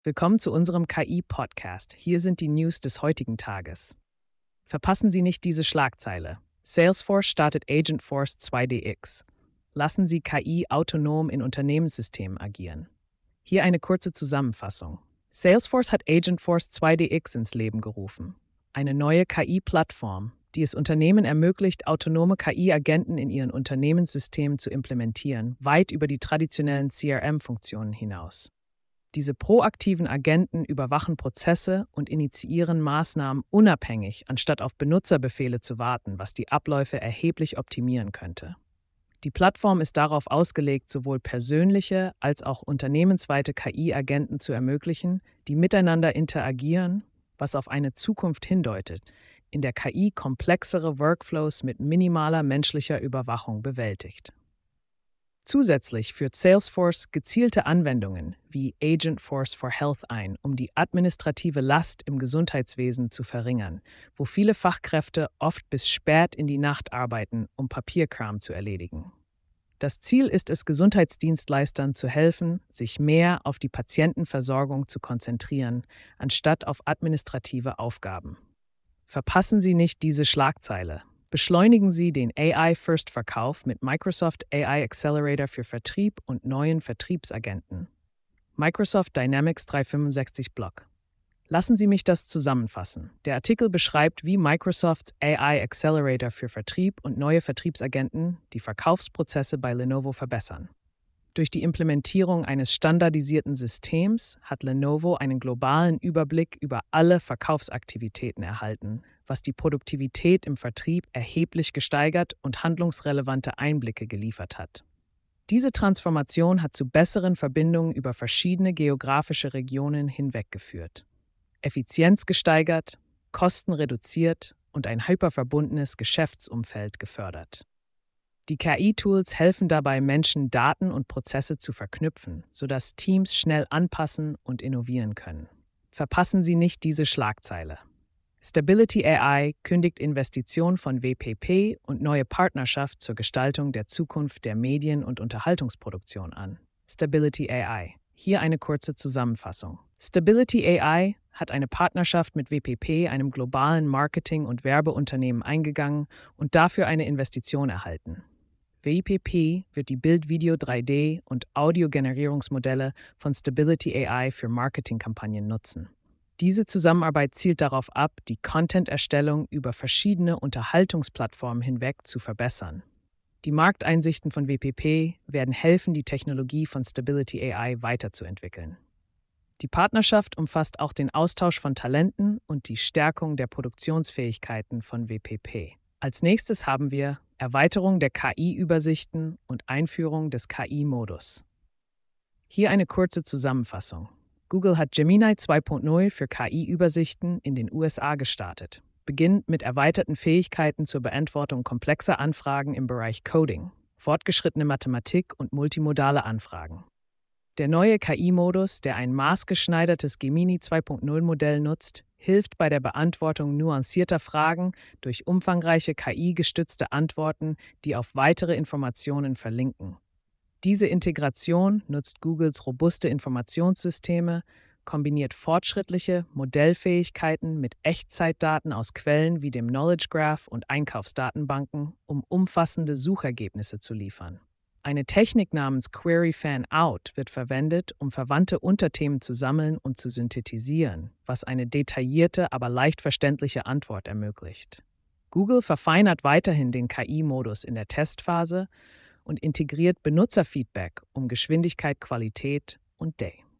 Willkommen zu unserem KI-Podcast. Hier sind die News des heutigen Tages. Verpassen Sie nicht diese Schlagzeile. Salesforce startet Agentforce 2DX. Lassen Sie KI autonom in Unternehmenssystemen agieren. Hier eine kurze Zusammenfassung. Salesforce hat Agentforce 2DX ins Leben gerufen. Eine neue KI-Plattform, die es Unternehmen ermöglicht, autonome KI-Agenten in ihren Unternehmenssystemen zu implementieren, weit über die traditionellen CRM-Funktionen hinaus. Diese proaktiven Agenten überwachen Prozesse und initiieren Maßnahmen unabhängig, anstatt auf Benutzerbefehle zu warten, was die Abläufe erheblich optimieren könnte. Die Plattform ist darauf ausgelegt, sowohl persönliche als auch unternehmensweite KI-Agenten zu ermöglichen, die miteinander interagieren, was auf eine Zukunft hindeutet, in der KI komplexere Workflows mit minimaler menschlicher Überwachung bewältigt. Zusätzlich führt Salesforce gezielte Anwendungen wie Agentforce for Health ein, um die administrative Last im Gesundheitswesen zu verringern, wo viele Fachkräfte oft bis spät in die Nacht arbeiten, um Papierkram zu erledigen. Das Ziel ist es, Gesundheitsdienstleistern zu helfen, sich mehr auf die Patientenversorgung zu konzentrieren, anstatt auf administrative Aufgaben. Verpassen Sie nicht diese Schlagzeile. Beschleunigen Sie den AI-First-Verkauf mit Microsoft AI Accelerator für Vertrieb und neuen Vertriebsagenten. Microsoft Dynamics 365 Block. Lassen Sie mich das zusammenfassen. Der Artikel beschreibt, wie Microsofts AI Accelerator für Vertrieb und neue Vertriebsagenten die Verkaufsprozesse bei Lenovo verbessern. Durch die Implementierung eines standardisierten Systems hat Lenovo einen globalen Überblick über alle Verkaufsaktivitäten erhalten, was die Produktivität im Vertrieb erheblich gesteigert und handlungsrelevante Einblicke geliefert hat. Diese Transformation hat zu besseren Verbindungen über verschiedene geografische Regionen hinweg geführt. Effizienz gesteigert, Kosten reduziert und ein hyperverbundenes Geschäftsumfeld gefördert. Die KI-Tools helfen dabei, Menschen, Daten und Prozesse zu verknüpfen, sodass Teams schnell anpassen und innovieren können. Verpassen Sie nicht diese Schlagzeile. Stability AI kündigt Investition von WPP und neue Partnerschaft zur Gestaltung der Zukunft der Medien- und Unterhaltungsproduktion an. Stability AI. Hier eine kurze Zusammenfassung. Stability AI hat eine Partnerschaft mit WPP, einem globalen Marketing- und Werbeunternehmen, eingegangen und dafür eine Investition erhalten. WPP wird die Bild-, Video-, 3D- und Audiogenerierungsmodelle von Stability AI für Marketingkampagnen nutzen. Diese Zusammenarbeit zielt darauf ab, die Content-Erstellung über verschiedene Unterhaltungsplattformen hinweg zu verbessern. Die Markteinsichten von WPP werden helfen, die Technologie von Stability AI weiterzuentwickeln. Die Partnerschaft umfasst auch den Austausch von Talenten und die Stärkung der Produktionsfähigkeiten von WPP. Als nächstes haben wir Erweiterung der KI-Übersichten und Einführung des KI-Modus. Hier eine kurze Zusammenfassung. Google hat Gemini 2.0 für KI-Übersichten in den USA gestartet, beginnt mit erweiterten Fähigkeiten zur Beantwortung komplexer Anfragen im Bereich Coding, fortgeschrittene Mathematik und multimodale Anfragen. Der neue KI-Modus, der ein maßgeschneidertes Gemini 2.0-Modell nutzt, hilft bei der Beantwortung nuancierter Fragen durch umfangreiche KI-gestützte Antworten, die auf weitere Informationen verlinken. Diese Integration nutzt Googles robuste Informationssysteme, kombiniert fortschrittliche Modellfähigkeiten mit Echtzeitdaten aus Quellen wie dem Knowledge Graph und Einkaufsdatenbanken, um umfassende Suchergebnisse zu liefern. Eine Technik namens Query Fan-Out wird verwendet, um verwandte Unterthemen zu sammeln und zu synthetisieren, was eine detaillierte, aber leicht verständliche Antwort ermöglicht. Google verfeinert weiterhin den KI-Modus in der Testphase und integriert Benutzerfeedback, um Geschwindigkeit, Qualität und